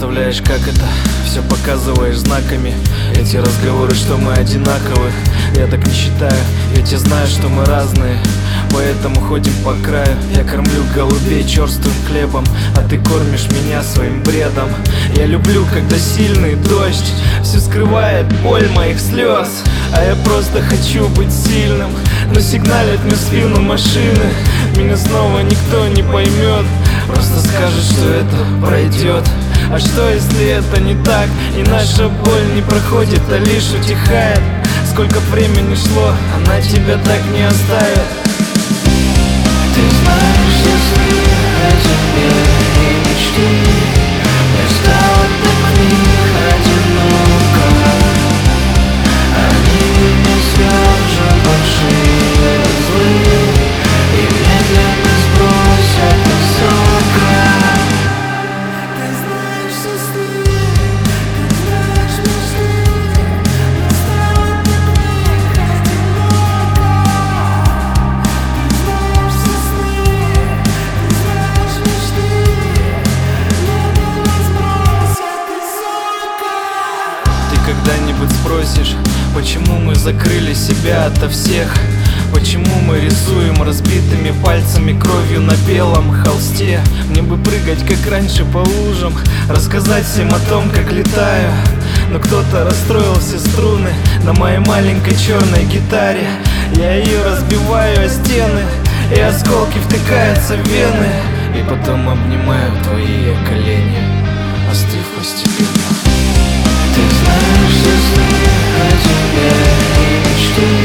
представляешь, как это? Все показываешь знаками. Эти разговоры, что мы одинаковы, я так не считаю, ведь я знаю, что мы разные. Поэтому ходим по краю. Я кормлю голубей черствым хлебом, а ты кормишь меня своим бредом. Я люблю, когда сильный дождь все скрывает боль моих слез. А я просто хочу быть сильным, но сигналит мне в спину машины. Меня снова никто не поймет, просто скажет, что это пройдет. А что если это не так, и наша боль не проходит, а лишь утихает? Сколько времени шло, она тебя так не оставит. Ты знаешь, если о тебе и мечты, мне стало так в них одиноко. Они меня свяжут большие узлы и медленно сбросят высоко. Ты знаешь все сны, ты знаешь мечты, мне стало так в них одиноко. Ты знаешь все сны, ты знаешь мечты, медленно сбросят высоко. Ты когда-нибудь спросишь, почему мы закрыли себя ото всех? Почему мы рисуем разбитыми пальцами кровью на белом холсте? Мне бы прыгать, как раньше, по лужам, рассказать всем о том, как летаю. Но кто-то расстроил все струны на моей маленькой черной гитаре. Я ее разбиваю о стены, и осколки втыкаются в вены. И потом обнимаю твои колени, остыв постепенно. Ты знаешь все сны о тебе и мечты.